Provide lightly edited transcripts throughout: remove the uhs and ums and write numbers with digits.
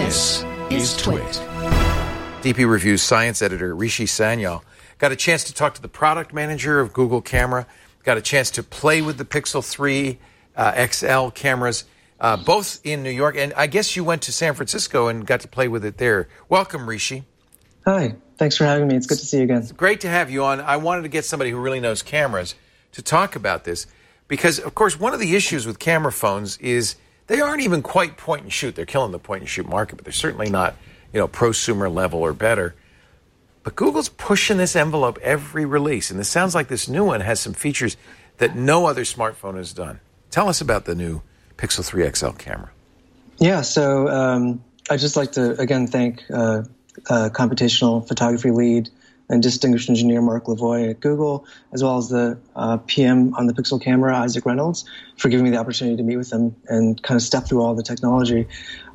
This is Twit. DP Review's science editor, Rishi Sanyal, got a chance to talk to the product manager of Google Camera, got a chance to play with the Pixel 3 XL cameras, both in New York. And I guess you went to San Francisco and got to play with it there. Welcome, Rishi. Hi. Thanks for having me. It's good to see you again. It's great to have you on. I wanted to get somebody who really knows cameras to talk about this because, of course, one of the issues with camera phones is they aren't even quite point and shoot. They're killing the point and shoot market, but they're certainly not, prosumer level or better. But Google's pushing this envelope every release, and this sounds like this new one has some features that no other smartphone has done. Tell us about the new Pixel 3 XL camera. Yeah, so I'd just like to, again, thank computational photography lead and distinguished engineer Mark Lavoie at Google, as well as the PM on the Pixel camera, Isaac Reynolds, for giving me the opportunity to meet with them and kind of step through all the technology.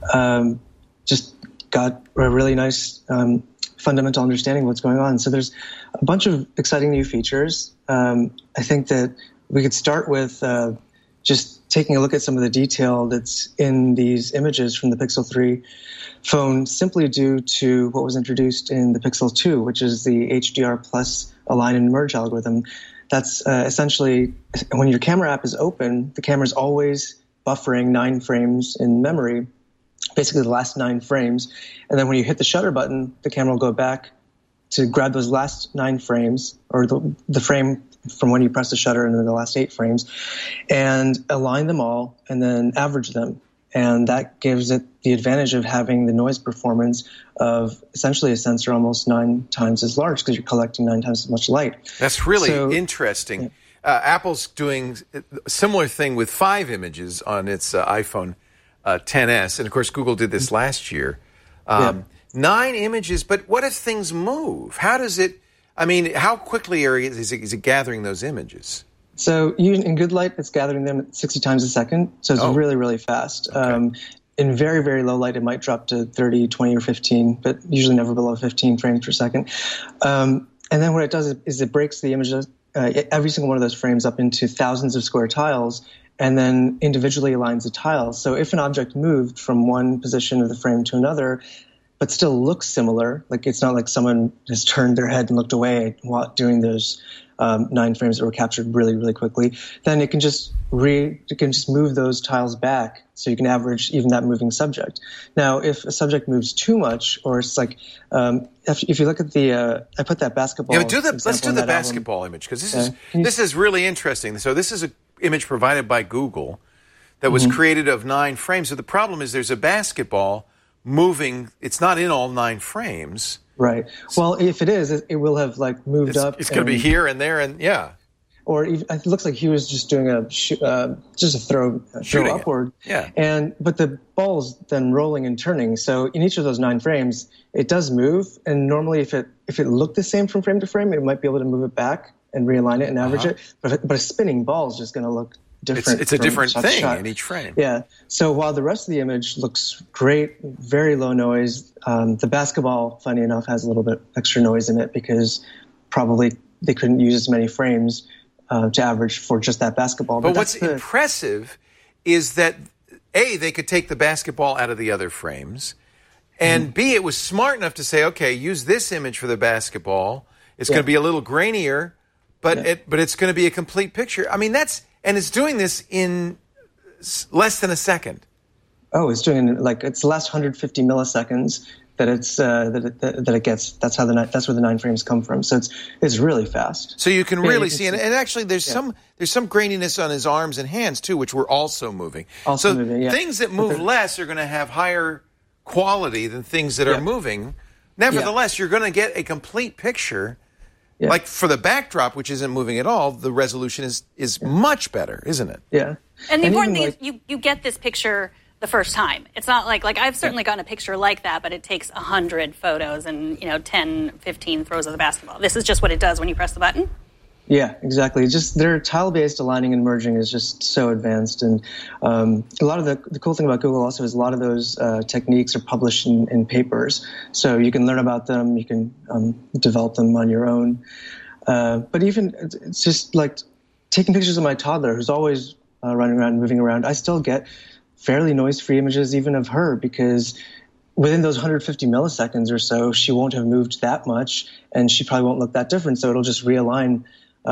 Just got a really nice fundamental understanding of what's going on. So there's a bunch of exciting new features. I think that we could start with just taking a look at some of the detail that's in these images from the Pixel 3 phone, simply due to what was introduced in the Pixel 2, which is the HDR plus align and merge algorithm. That's essentially when your camera app is open, the camera's always buffering 9 frames in memory, basically the last 9 frames. And then when you hit the shutter button, the camera will go back to grab those last 9 frames, or the frame from when you press the shutter and then the last 8 frames, and align them all and then average them. And that gives it the advantage of having the noise performance of essentially a sensor almost 9 times as large because you're collecting 9 times as much light. That's really interesting. Yeah. Apple's doing a similar thing with 5 images on its iPhone XS. And, of course, Google did this last year. 9 images, but what if things move? How does it, how quickly is it gathering those images? So in good light, it's gathering them at 60 times a second. So it's really, really fast. Okay. In very, very low light, it might drop to 30, 20, or 15, but usually never below 15 frames per second. And then what it does is it breaks the images, every single one of those frames up into thousands of square tiles, and then individually aligns the tiles. So if an object moved from one position of the frame to another, but still looks similar, like it's not like someone has turned their head and looked away while doing those 9 frames that were captured really, really quickly, then it can just move those tiles back so you can average even that moving subject. Now, if a subject moves too much, or it's like, if you look at the, I put that basketball. Yeah, let's do the basketball image, because this is really interesting. So this is an image provided by Google that was created of 9 frames. So the problem is there's a basketball moving. It's not in all 9 frames. Right. Well, if it is, it will have moved up. It's going to be here and there, and yeah. Or even, it looks like he was just doing a throw upward. Yeah. But the ball's then rolling and turning. So in each of those 9 frames, it does move. And normally, if it looked the same from frame to frame, it might be able to move it back and realign it and average it. But a spinning ball is just going to look different. It's a different thing in each frame. Yeah. So while the rest of the image looks great, very low noise, the basketball, funny enough, has a little bit extra noise in it because probably they couldn't use as many frames to average for just that basketball. But what's impressive is that, A, they could take the basketball out of the other frames, and B, it was smart enough to say, okay, use this image for the basketball. It's going to be a little grainier, but it's going to be a complete picture. And it's doing this in less than a second. Oh, it's doing it's the last 150 milliseconds that it gets. That's where the 9 frames come from. So it's really fast. So you can really see, and actually there's some graininess on his arms and hands too, which were also moving. Things that move less are going to have higher quality than things that are moving. Nevertheless, you're going to get a complete picture. Yeah. Like for the backdrop, which isn't moving at all, the resolution is much better, isn't it? Yeah. And the important thing is you get this picture the first time. It's not like I've certainly gotten a picture like that, but it takes 100 photos and 10, 15 throws of the basketball. This is just what it does when you press the button? Yeah, exactly. Just their tile-based aligning and merging is just so advanced. And a lot of the cool thing about Google also is a lot of those techniques are published in papers. So you can learn about them, you can develop them on your own. But even it's just like taking pictures of my toddler who's always running around, moving around. I still get fairly noise-free images even of her because within those 150 milliseconds or so, she won't have moved that much, and she probably won't look that different. So it'll just realign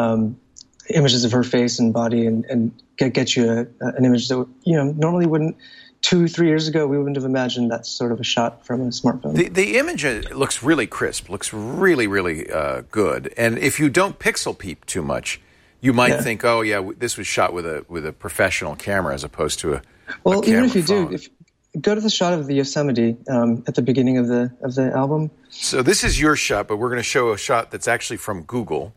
images of her face and body and get you an image that normally wouldn't. 2-3 years ago, we wouldn't have imagined that sort of a shot from a smartphone. The image looks really crisp, looks really, really good. And if you don't pixel peep too much, you might think, oh yeah, this was shot with a professional camera as opposed to a camera even if you phone. Go to the shot of the Yosemite at the beginning of the album. So this is your shot, but we're going to show a shot that's actually from Google.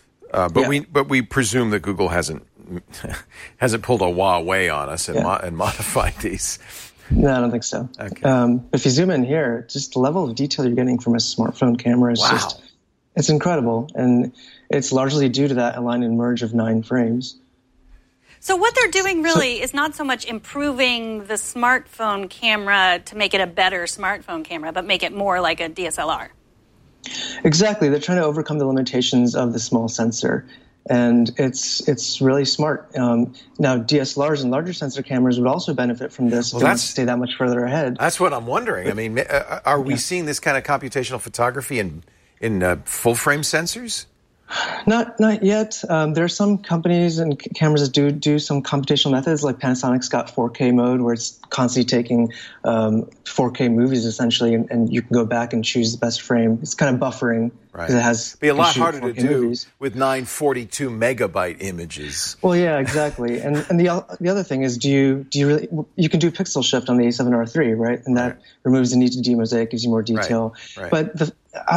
But we presume that Google hasn't pulled a Huawei on us and modified these. No, I don't think so. Okay. If you zoom in here, just the level of detail you're getting from a smartphone camera is it's incredible, and it's largely due to that align and merge of 9 frames. So what they're doing really is not so much improving the smartphone camera to make it a better smartphone camera, but make it more like a DSLR. Exactly. They're trying to overcome the limitations of the small sensor, and it's really smart. Now, DSLRs and larger sensor cameras would also benefit from this if they want to stay that much further ahead. That's what I'm wondering. I mean, are we seeing this kind of computational photography in full-frame sensors? Not yet. There are some companies and cameras that do some computational methods, like Panasonic's got 4K mode, where it's constantly taking 4K movies, essentially, and you can go back and choose the best frame. It's kind of buffering. Right. It has be a lot harder to do movies with 942 megabyte images. Well, yeah, exactly. And the other thing is, do you really, you can do pixel shift on the A7R3, right? And that removes the need to demosaic, gives you more detail. Right. But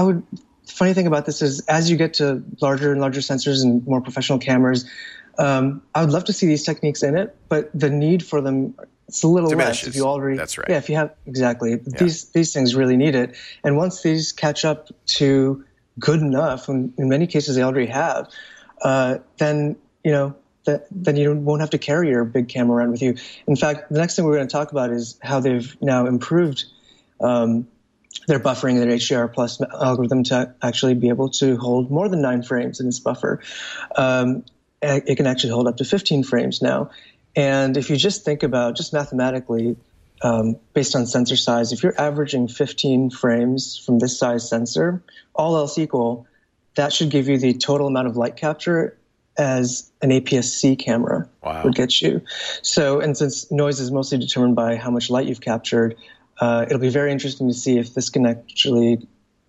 funny thing about this is, as you get to larger and larger sensors and more professional cameras, I would love to see these techniques in it, but the need for them, it's a little diminishes. less if you already. That's right. Yeah, if you have these things really need it, and once these catch up to good enough, and in many cases they already have, then then you won't have to carry your big camera around with you. In fact, the next thing we're going to talk about is how they've now improved their buffering, their HDR plus algorithm to actually be able to hold more than 9 frames in its buffer. It can actually hold up to 15 frames now. And if you just think about, just mathematically, based on sensor size, if you're averaging 15 frames from this size sensor, all else equal, that should give you the total amount of light capture as an APS-C camera would get you. So, and since noise is mostly determined by how much light you've captured, it'll be very interesting to see if this can actually,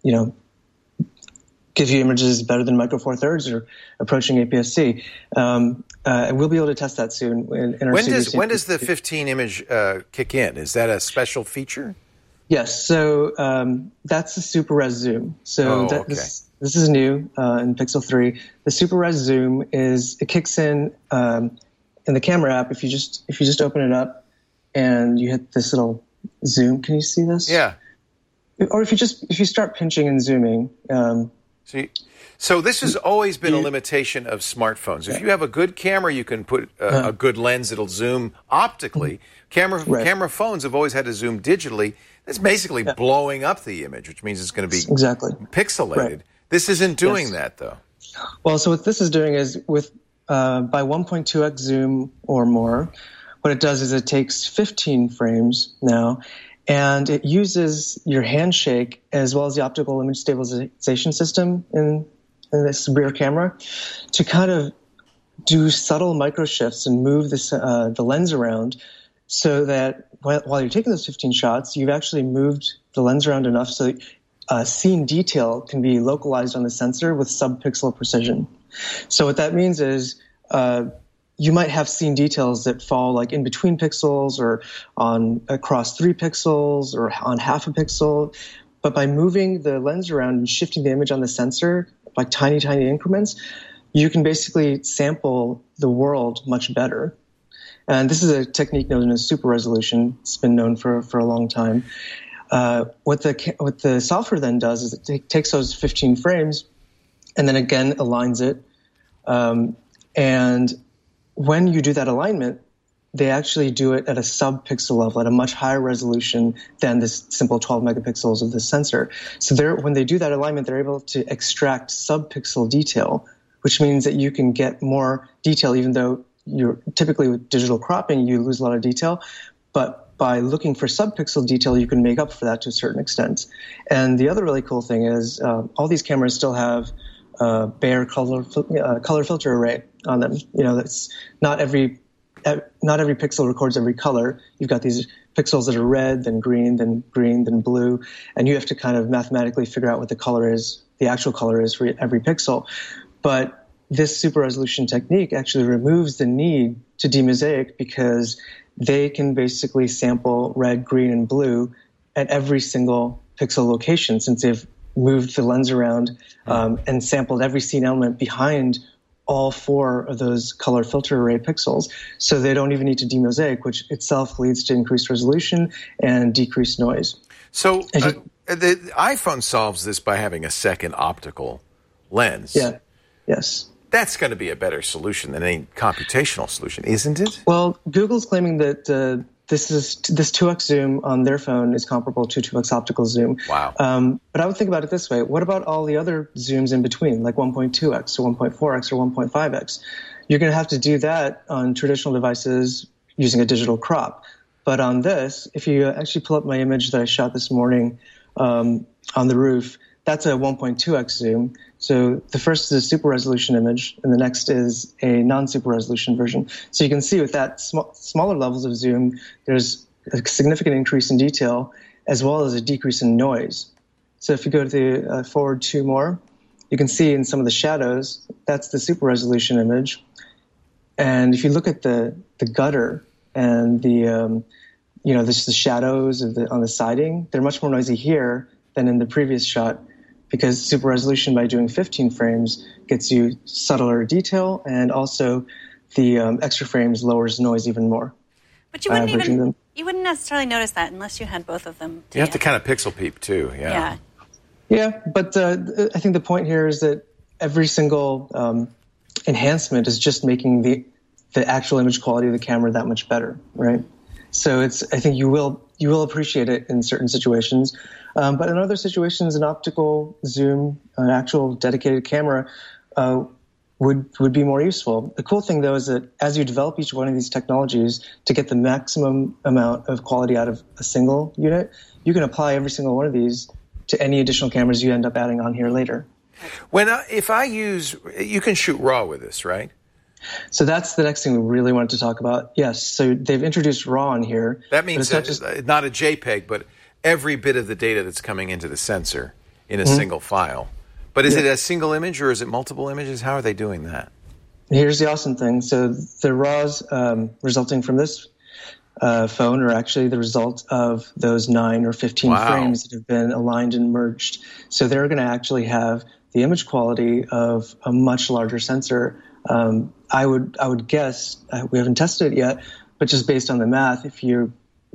give you images better than Micro Four Thirds or approaching APS-C. And we'll be able to test that soon in our When does the 15 image kick in? Is that a special feature? Yes. So that's the Super Res Zoom. So this is new in Pixel 3. The Super Res Zoom kicks in the camera app. If you just open it up and you hit this little zoom, can you see this? Yeah. Or if you start pinching and zooming. So this has always been a limitation of smartphones. If you have a good camera, you can put a good lens. It'll zoom optically. Camera phones have always had to zoom digitally. That's basically blowing up the image, which means it's going to be pixelated. Right. This isn't doing that, though. Well, so what this is doing is with by 1.2x zoom or more, what it does is it takes 15 frames now, and it uses your handshake as well as the optical image stabilization system in this rear camera to kind of do subtle micro shifts and move the lens around so that while you're taking those 15 shots, you've actually moved the lens around enough so that scene detail can be localized on the sensor with sub-pixel precision. So what that means is you might have scene details that fall like in between pixels or across 3 pixels or on half a pixel. But by moving the lens around and shifting the image on the sensor by tiny, tiny increments, you can basically sample the world much better. And this is a technique known as super resolution. It's been known for a long time. What the software then does is it takes those 15 frames and then again aligns it. And when you do that alignment, they actually do it at a sub-pixel level, at a much higher resolution than this simple 12 megapixels of the sensor. So when they do that alignment, they're able to extract sub-pixel detail, which means that you can get more detail, even though you're typically with digital cropping, you lose a lot of detail. but by looking for subpixel detail, you can make up for that to a certain extent. And the other really cool thing is all these cameras still have Bayer color filter array on them. That's not every pixel records every color. You've got these pixels that are red, then green, then blue, and you have to kind of mathematically figure out what the actual color is for every pixel. But this super resolution technique actually removes the need to demosaic because they can basically sample red, green, and blue at every single pixel location, since they've moved the lens around and sampled every scene element behind all 4 of those color filter array pixels. So they don't even need to demosaic, which itself leads to increased resolution and decreased noise. So the iPhone solves this by having a second optical lens. Yeah. Yes. That's going to be a better solution than any computational solution, isn't it? Well, Google's claiming that this 2x zoom on their phone is comparable to 2x optical zoom. Wow. But I would think about it this way. What about all the other zooms in between, like 1.2x or 1.4x or 1.5x? You're going to have to do that on traditional devices using a digital crop. But on this, if you actually pull up my image that I shot this morning on the roof, that's a 1.2x zoom. So the first is a super resolution image, and the next is a non-super resolution version. So you can see with that smaller levels of zoom, there's a significant increase in detail as well as a decrease in noise. So if you go to the forward 2 more, you can see in some of the shadows, that's the super resolution image. And if you look at the gutter and the shadows on the siding, they're much more noisy here than in the previous shot, because super resolution by doing 15 frames gets you subtler detail, and also the extra frames lowers noise even more. But you wouldn't necessarily notice that unless you had both of them. You have to kind of pixel peep too. Yeah. Yeah, but I think the point here is that every single enhancement is just making the actual image quality of the camera that much better, right? So I think you will appreciate it in certain situations. But in other situations, an optical zoom, an actual dedicated camera, would be more useful. The cool thing, though, is that as you develop each one of these technologies to get the maximum amount of quality out of a single unit, you can apply every single one of these to any additional cameras you end up adding on here later. If I use, you can shoot RAW with this, right? So that's the next thing we really wanted to talk about. Yes, so they've introduced RAW in here. That means not a JPEG, but every bit of the data that's coming into the sensor in a single file. But is it a single image or is it multiple images? How are they doing that? Here's the awesome thing. So the RAWs resulting from this phone are actually the result of those 9 or 15 frames that have been aligned and merged. So they're going to actually have the image quality of a much larger sensor. I would guess, we haven't tested it yet, but just based on the math, if you're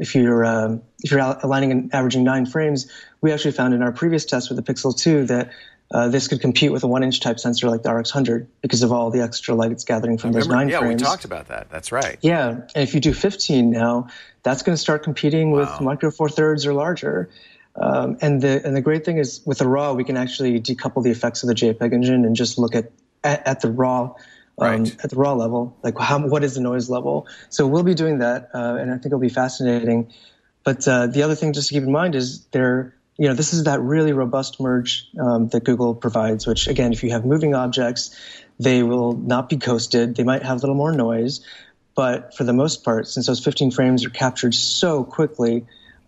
aligning and averaging 9 frames, we actually found in our previous test with the Pixel 2 that this could compete with a 1-inch type sensor like the RX100 because of all the extra light it's gathering from those 9 frames. Yeah, we talked about that. That's right. Yeah, and if you do 15 now, that's going to start competing with Micro Four Thirds or larger. And the great thing is with the RAW, we can actually decouple the effects of the JPEG engine and just look at the RAW. At the RAW level, like what is the noise level? So we'll be doing that, and I think it'll be fascinating. But the other thing just to keep in mind is this is that really robust merge that Google provides, which again, if you have moving objects, they will not be ghosted. They might have a little more noise, but for the most part, since those 15 frames are captured so quickly,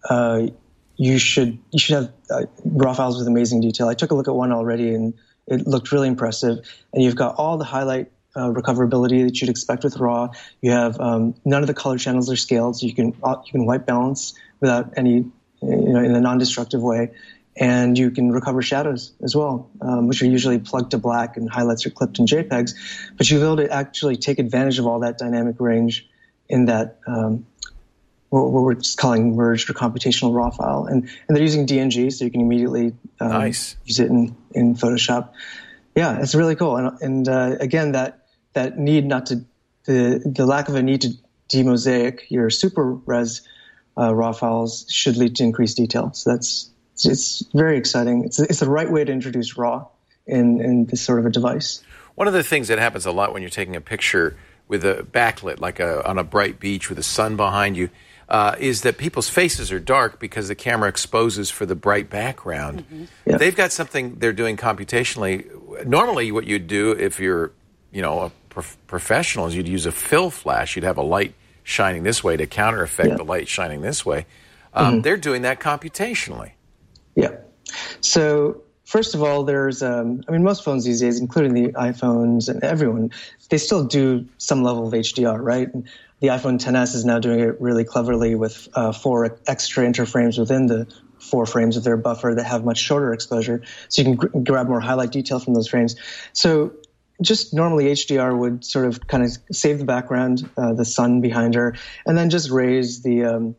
you should have RAW files with amazing detail. I took a look at one already, and it looked really impressive. And you've got all the highlight recoverability that you'd expect with RAW. You have none of the color channels are scaled, so you can white balance without any, in a non-destructive way, and you can recover shadows as well, which are usually plugged to black, and highlights are clipped in JPEGs. But you'll be able to actually take advantage of all that dynamic range in that what we're just calling merged or computational RAW file, and they're using DNG, so you can immediately use it in Photoshop. Yeah, it's really cool, and again that need not to the lack of a need to demosaic your super res RAW files should lead to increased detail. So it's very exciting. It's the right way to introduce RAW in this sort of a device. One of the things that happens a lot when you're taking a picture with a backlit, like on a bright beach with the sun behind you, is that people's faces are dark because the camera exposes for the bright background. Mm-hmm. Yeah. They've got something they're doing computationally. Normally, what you'd do if you're, a professional is you'd use a fill flash. You'd have a light shining this way to counter effect the light shining this way. They're doing that computationally. Yeah. So first of all, there's, most phones these days, including the iPhones and everyone, they still do some level of HDR, right? And the iPhone XS is now doing it really cleverly with 4 extra interframes within the 4 frames of their buffer that have much shorter exposure. So you can grab more highlight detail from those frames. So just normally HDR would sort of kind of save the background, the sun behind her, and then just raise the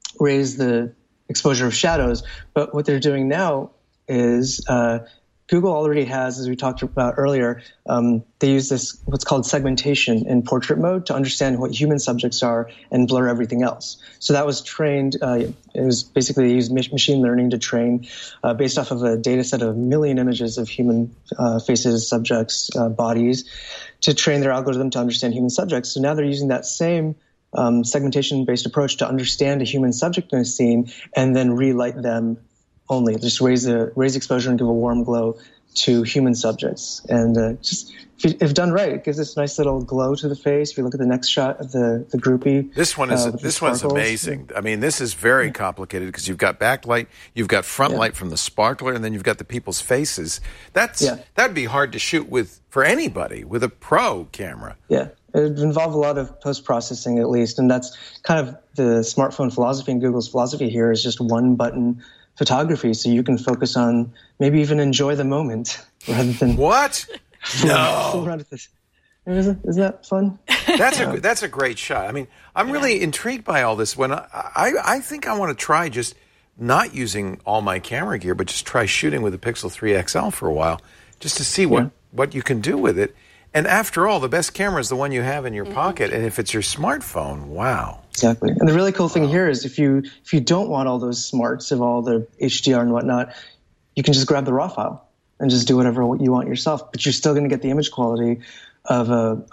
exposure of shadows. But what they're doing now is Google already has, as we talked about earlier, they use this what's called segmentation in portrait mode to understand what human subjects are and blur everything else. So that was trained, it was basically they used machine learning to train based off of a data set of 1 million images of human faces, subjects, bodies, to train their algorithm to understand human subjects. So now they're using that same segmentation-based approach to understand a human subject in a scene and then relight them only. Just raise exposure and give a warm glow to human subjects. And just if done right, it gives this nice little glow to the face. If you look at the next shot of the groupie. This one's amazing. I mean, this is very complicated because you've got backlight, you've got front light from the sparkler, and then you've got the people's faces. That'd be hard to shoot for anybody with a pro camera. Yeah. It would involve a lot of post-processing at least, and that's kind of the smartphone philosophy and Google's philosophy here is just one button photography, so you can focus on maybe even enjoy the moment rather than what? No, around with this. Isn't that fun? That's a great shot. I mean, I'm really intrigued by all this. When I think I want to try just not using all my camera gear, but just try shooting with a Pixel 3 XL for a while, just to see what you can do with it. And after all, the best camera is the one you have in your pocket. And if it's your smartphone, wow. Exactly. And the really cool thing here is if you don't want all those smarts of all the HDR and whatnot, you can just grab the RAW file and just do whatever you want yourself. But you're still going to get the image quality of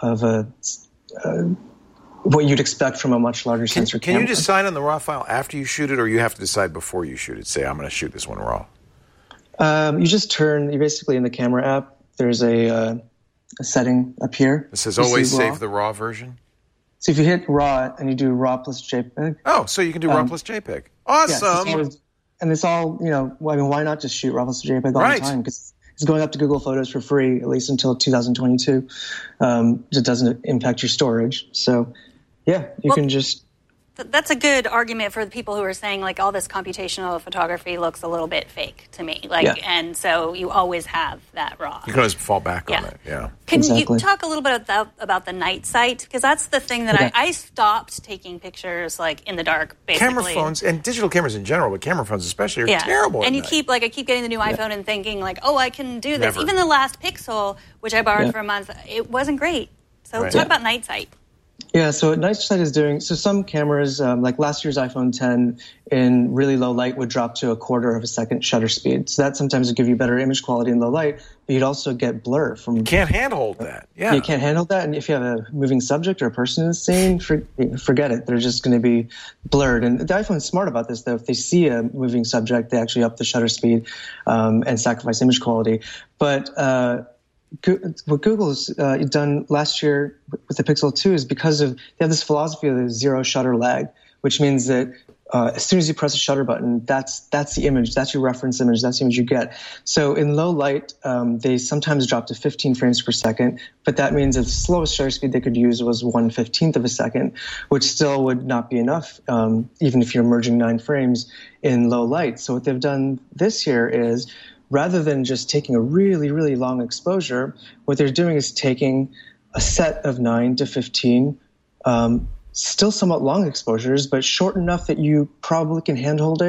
what you'd expect from a much larger sensor camera. Can you decide on the RAW file after you shoot it, or you have to decide before you shoot it? Say, I'm going to shoot this one RAW. You basically in the camera app, there's a setting up here. It says always save the RAW version. So if you hit RAW and you do RAW plus JPEG. Oh, so you can do RAW plus JPEG. Awesome. Yeah, and it's all, why not just shoot RAW plus JPEG all the time? Because it's going up to Google Photos for free, at least until 2022. It doesn't impact your storage. So, yeah, you can just... That's a good argument for the people who are saying, like, all this computational photography looks a little bit fake to me. And so you always have that RAW. You can always fall back on it, Can you talk a little bit about the night sight? Because that's the thing that I stopped taking pictures, like, in the dark, basically. Camera phones, and digital cameras in general, but camera phones especially, are terrible And at night. I keep getting the new iPhone and thinking, like, oh, I can do this. Never. Even the last Pixel, which I borrowed for a month, it wasn't great. So talk about night sight. Yeah, so what night sight is doing, so some cameras, like last year's iPhone 10 in really low light would drop to 1/4 of a second shutter speed. So that sometimes would give you better image quality in low light, but you'd also get blur from... You can't handhold that, You can't handle that, and if you have a moving subject or a person in the scene, forget it. They're just going to be blurred. And the iPhone's smart about this, though. If they see a moving subject, they actually up the shutter speed and sacrifice image quality. But... what Google's done last year with the Pixel 2 is because they have this philosophy of the zero shutter lag, which means that as soon as you press a shutter button, that's the image, that's your reference image, that's the image you get. So in low light, they sometimes drop to 15 frames per second, but that means that the slowest shutter speed they could use was 1/15 of a second, which still would not be enough, even if you're merging 9 frames in low light. So what they've done this year is, rather than just taking a really, really long exposure, what they're doing is taking a set of 9 to 15, still somewhat long exposures, but short enough that you probably can handhold it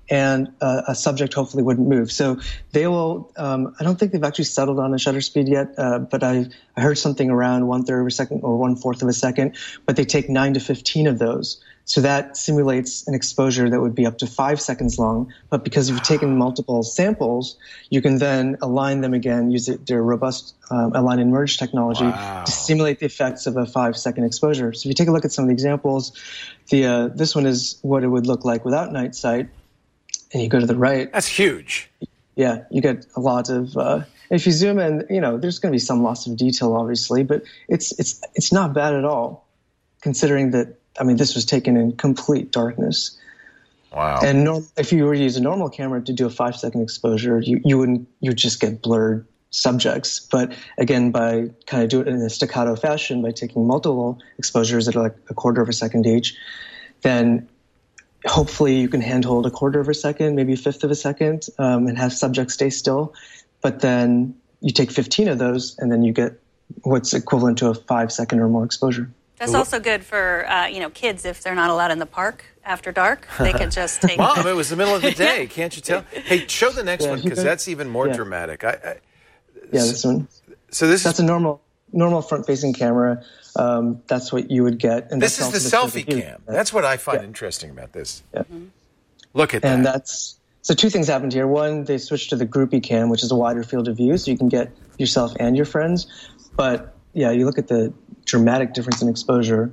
and a subject hopefully wouldn't move. So they will, I don't think they've actually settled on a shutter speed yet, but I heard something around 1/3 of a second or 1/4 of a second, but they take 9 to 15 of those. So that simulates an exposure that would be up to 5 seconds long. But because you've taken multiple samples, you can then align them again, use their robust align and merge technology to simulate the effects of a 5-second exposure. So if you take a look at some of the examples, this one is what it would look like without night sight. And you go to the right. That's huge. Yeah, you get a lot of. If you zoom in, there's going to be some loss of detail, obviously, but it's not bad at all, considering that. I mean, this was taken in complete darkness. Wow. And if you were to use a normal camera to do a 5-second exposure, you'd just get blurred subjects. But again, by kind of doing it in a staccato fashion, by taking multiple exposures that are like 1/4 of a second each, then hopefully you can handhold 1/4 of a second, maybe 1/5 of a second, and have subjects stay still. But then you take 15 of those, and then you get what's equivalent to a 5-second or more exposure. That's also good for kids if they're not allowed in the park after dark. They could just take. Mom, it was the middle of the day. Can't you tell? Hey, show the next one because that's even more dramatic. This one. So that's a normal front-facing camera. That's what you would get. And this is the selfie cam. That's what I find interesting about this. Yeah. Look at that. And so two things happened here. One, they switched to the groupie cam, which is a wider field of view, so you can get yourself and your friends. But yeah, you look at the dramatic difference in exposure.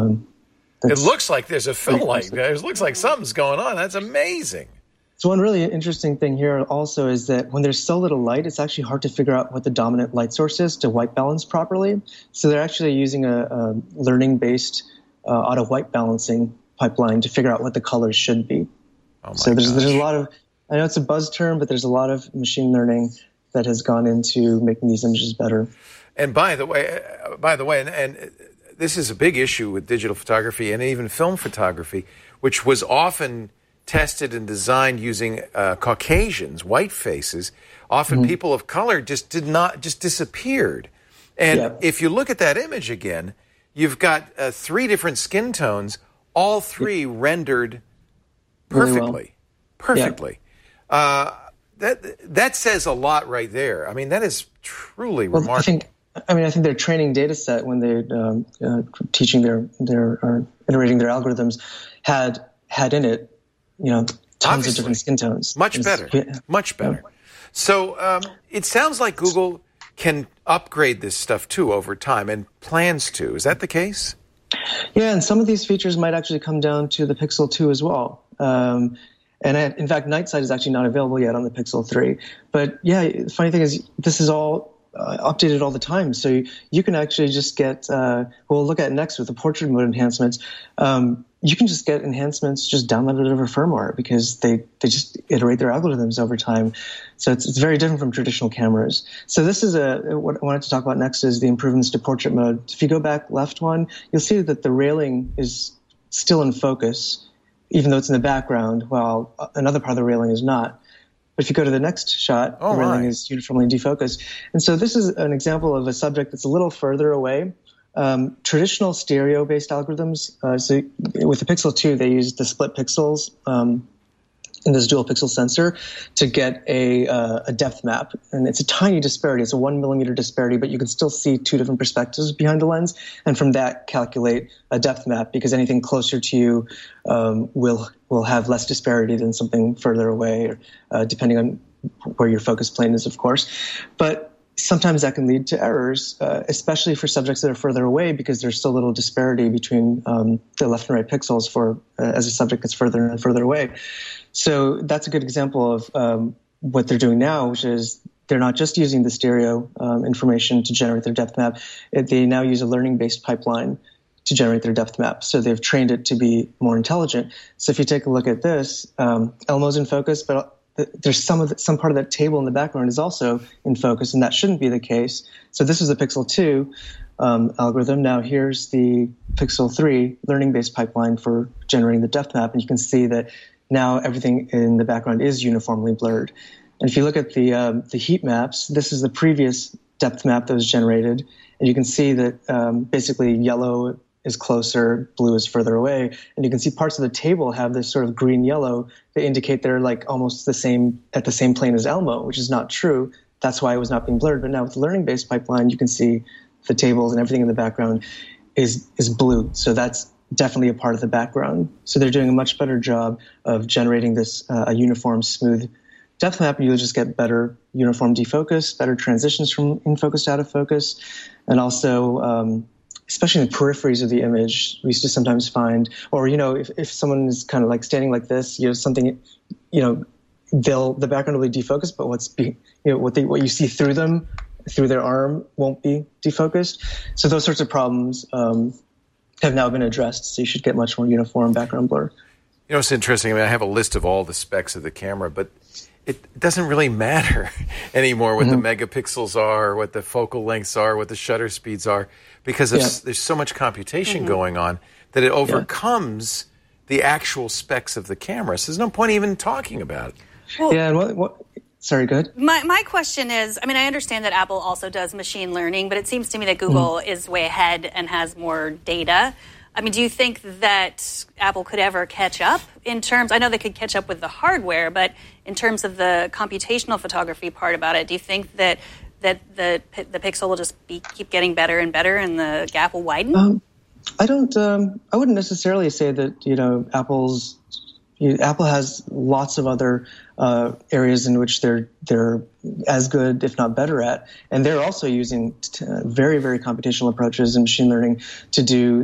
It looks like there's a film light. It looks like something's going on. That's amazing. So one really interesting thing here also is that when there's so little light, it's actually hard to figure out what the dominant light source is to white balance properly. So they're actually using a learning-based auto white balancing pipeline to figure out what the colors should be. Oh my so there's a lot of, I know it's a buzz term, but there's a lot of machine learning that has gone into making these images better. And by the way, and this is a big issue with digital photography and even film photography, which was often tested and designed using Caucasians, white faces. Often people of color just disappeared. And if you look at that image again, you've got 3 different skin tones, all 3 rendered perfectly. Perfectly. That says a lot right there. I mean, that is truly remarkable. I think their training data set when they're teaching their iterating their algorithms had in it, tons Obviously. of different skin tones. Much better. So it sounds like Google can upgrade this stuff too over time and plans to. Is that the case? Yeah, and some of these features might actually come down to the Pixel 2 as well. In fact, Night Sight is actually not available yet on the Pixel 3. But yeah, the funny thing is this is all updated all the time. So you can actually just get, we'll look at next with the portrait mode enhancements. You can just get enhancements just downloaded over firmware because they just iterate their algorithms over time. So it's very different from traditional cameras. So this is what I wanted to talk about next is the improvements to portrait mode. If you go back left one, you'll see that the railing is still in focus, even though it's in the background, while another part of the railing is not. But if you go to the next shot, the railing is uniformly defocused. And so this is an example of a subject that's a little further away. Traditional stereo-based algorithms, so with the Pixel 2, they use the split pixels in this dual pixel sensor to get a depth map. And it's a tiny disparity. It's a 1 millimeter disparity, but you can still see 2 different perspectives behind the lens. And from that, calculate a depth map because anything closer to you will have less disparity than something further away, depending on where your focus plane is, of course. But sometimes that can lead to errors, especially for subjects that are further away because there's so little disparity between the left and right pixels as a subject that's further and further away. So that's a good example of what they're doing now, which is they're not just using the stereo information to generate their depth map. They now use a learning-based pipeline to generate their depth map. So they've trained it to be more intelligent. So if you take a look at this, Elmo's in focus, but there's some part of that table in the background is also in focus, and that shouldn't be the case. So this is the Pixel 2 algorithm. Now here's the Pixel 3 learning-based pipeline for generating the depth map, and you can see that now everything in the background is uniformly blurred. And if you look at the heat maps, this is the previous depth map that was generated, and you can see that basically yellow is closer, blue is further away. And you can see parts of the table have this sort of green-yellow that indicate they're like almost the same at the same plane as Elmo, which is not true. That's why it was not being blurred. But now with the learning-based pipeline, you can see the tables and everything in the background is blue. So that's definitely a part of the background. So they're doing a much better job of generating this a uniform, smooth depth map. You'll just get better uniform defocus, better transitions from in focus to out of focus, and also especially in the peripheries of the image, we used to sometimes find, or if someone is kind of like standing like this, something, the background will be defocused, but what you see through them, through their arm, won't be defocused. So those sorts of problems have now been addressed. So you should get much more uniform background blur. It's interesting. I mean, I have a list of all the specs of the camera, but it doesn't really matter anymore what the megapixels are, what the focal lengths are, what the shutter speeds are, because there's so much computation going on that it overcomes the actual specs of the camera. So there's no point even talking about it. Well, and sorry, go ahead. My question is, I mean, I understand that Apple also does machine learning, but it seems to me that Google is way ahead and has more data. I mean, do you think that Apple could ever catch up in terms, I know they could catch up with the hardware, but in terms of the computational photography part about it, do you think that the Pixel will just keep getting better and better and the gap will widen? I wouldn't necessarily say that, Apple has lots of other areas in which they're as good, if not better at, and they're also using very, very computational approaches and machine learning to do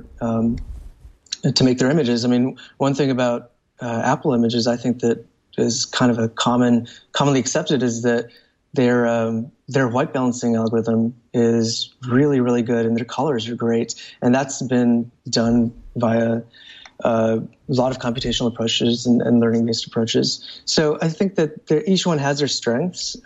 to make their images. I mean, one thing about Apple images, I think that is kind of a commonly accepted, is that their white balancing algorithm is really, really good, and their colors are great, and that's been done via a lot of computational approaches and learning-based approaches. So I think that each one has their strengths.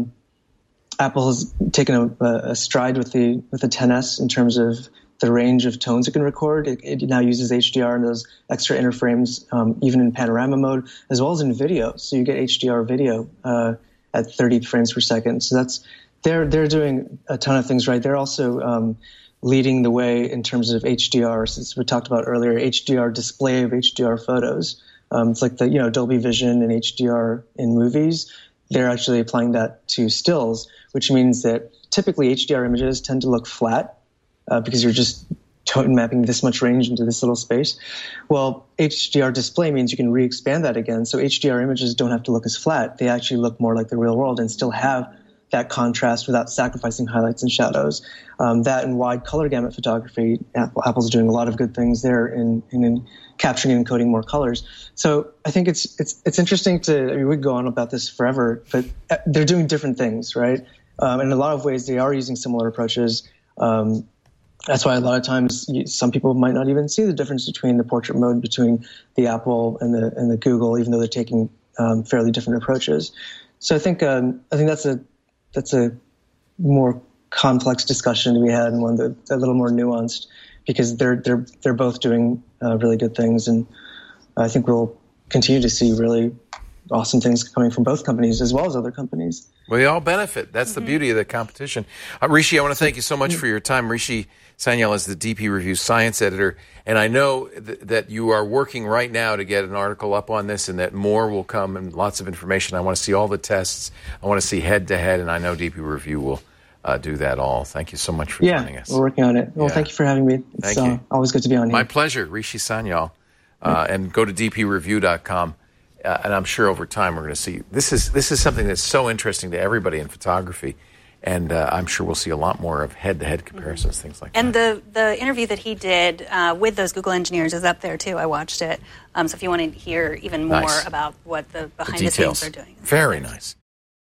Apple has taken a stride with the 10S in terms of the range of tones it can record. It now uses HDR and those extra inner frames, even in panorama mode, as well as in video. So you get HDR video at 30 frames per second. So they're doing a ton of things right. They're also leading the way in terms of HDR, since we talked about earlier, HDR display of HDR photos. It's like the Dolby Vision and HDR in movies. They're actually applying that to stills, which means that typically HDR images tend to look flat because you're just tone mapping this much range into this little space. Well, HDR display means you can re-expand that again, so HDR images don't have to look as flat. They actually look more like the real world and still have that contrast without sacrificing highlights and shadows. That and wide color gamut photography, Apple's doing a lot of good things there in capturing and encoding more colors. So I think it's interesting we could go on about this forever, but they're doing different things, right? In a lot of ways, they are using similar approaches. That's why a lot of times some people might not even see the difference between the portrait mode between the Apple and the Google, even though they're taking fairly different approaches. So I think that's a more complex discussion to be had, and one that's a little more nuanced, because they're both doing really good things, and I think we'll continue to see really awesome things coming from both companies as well as other companies. Well, they all benefit. That's the beauty of the competition. Rishi, I want to thank you so much for your time. Rishi Sanyal is the DP Review science editor, and I know that you are working right now to get an article up on this, and that more will come and lots of information. I want to see all the tests. I want to see head-to-head, and I know DP Review will do that all. Thank you so much for joining us. We're working on it. Well, thank you for having me. Thank you. Always good to be on here. My pleasure, Rishi Sanyal. And go to dpreview.com. And I'm sure over time we're going to see this is something that's so interesting to everybody in photography, and I'm sure we'll see a lot more of head-to-head comparisons, things like that. And the interview that he did with those Google engineers is up there too. I watched it. So if you want to hear even more about what the behind the scenes are doing, very nice.